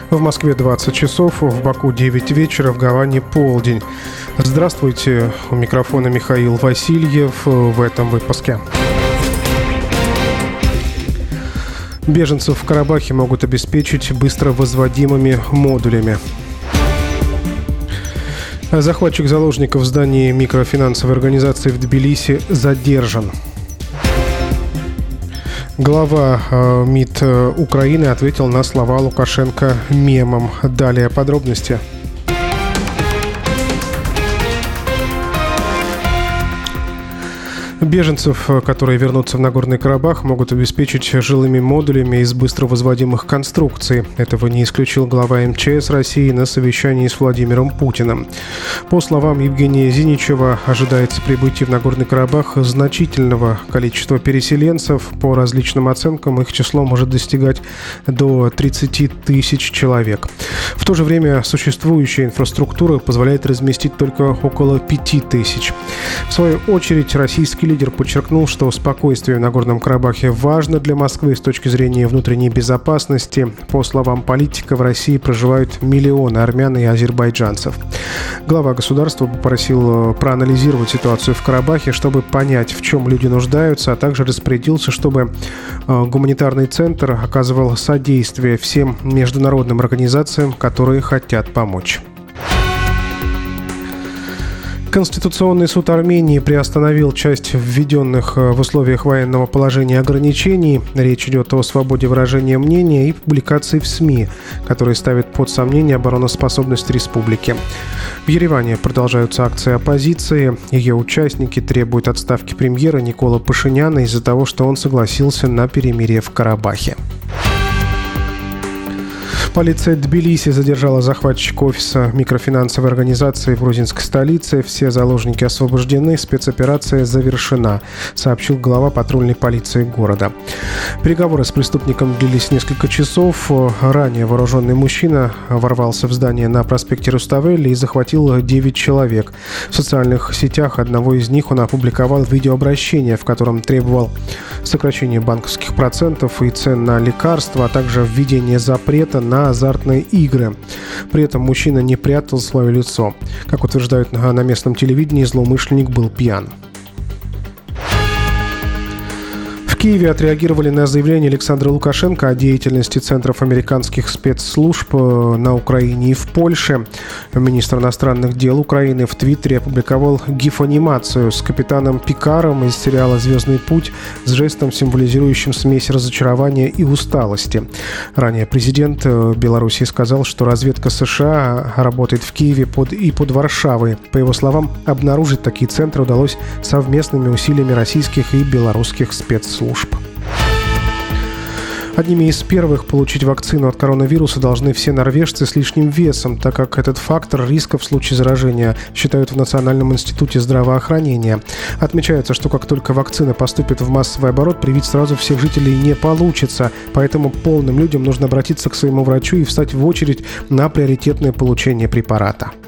В Москве 20 часов, в Баку 9 вечера, в Гаване полдень. Здравствуйте, у микрофона Михаил Васильев в этом выпуске. Беженцев в Карабахе могут обеспечить быстро возводимыми модулями. Захватчик заложников в здании микрофинансовой организации в Тбилиси задержан. Глава МИД Украины ответил на слова Лукашенко мемом. Далее подробности. Беженцев, которые вернутся в Нагорный Карабах, могут обеспечить жилыми модулями из быстро возводимых конструкций. Этого не исключил глава МЧС России на совещании с Владимиром Путиным. По словам Евгения Зиничева, ожидается прибытие в Нагорный Карабах значительного количества переселенцев. По различным оценкам их число может достигать до 30 тысяч человек. В то же время существующая инфраструктура позволяет разместить только около 5 тысяч. В свою очередь, российский лидер подчеркнул, что спокойствие в Нагорном Карабахе важно для Москвы с точки зрения внутренней безопасности. По словам политика, в России проживают миллионы армян и азербайджанцев. Глава государства попросил проанализировать ситуацию в Карабахе, чтобы понять, в чем люди нуждаются, а также распорядился, чтобы гуманитарный центр оказывал содействие всем международным организациям, которые хотят помочь. Конституционный суд Армении приостановил часть введенных в условиях военного положения ограничений. Речь идет о свободе выражения мнения и публикации в СМИ, которые ставят под сомнение обороноспособность республики. В Ереване продолжаются акции оппозиции. Ее участники требуют отставки премьера Никола Пашиняна из-за того, что он согласился на перемирие в Карабахе. Полиция Тбилиси задержала захватчика офиса микрофинансовой организации в грузинской столице. Все заложники освобождены, спецоперация завершена, сообщил глава патрульной полиции города. Переговоры с преступником длились несколько часов. Ранее вооруженный мужчина ворвался в здание на проспекте Руставели и захватил 9 человек. В социальных сетях одного из них он опубликовал видеообращение, в котором требовал сокращения банковских процентов и цен на лекарства, а также введения запрета на азартные игры. При этом мужчина не прятал свое лицо. Как утверждают на местном телевидении, злоумышленник был пьян. В Киеве отреагировали на заявление Александра Лукашенко о деятельности центров американских спецслужб на Украине и в Польше. Министр иностранных дел Украины в Твиттере опубликовал гиф-анимацию с капитаном Пикаром из сериала «Звездный путь» с жестом, символизирующим смесь разочарования и усталости. Ранее президент Беларуси сказал, что разведка США работает в Киеве под Варшавой. По его словам, обнаружить такие центры удалось совместными усилиями российских и белорусских спецслужб. Одними из первых получить вакцину от коронавируса должны все норвежцы с лишним весом, так как этот фактор риска в случае заражения считают в Национальном институте здравоохранения. Отмечается, что как только вакцина поступит в массовый оборот, привить сразу всех жителей не получится, поэтому полным людям нужно обратиться к своему врачу и встать в очередь на приоритетное получение препарата.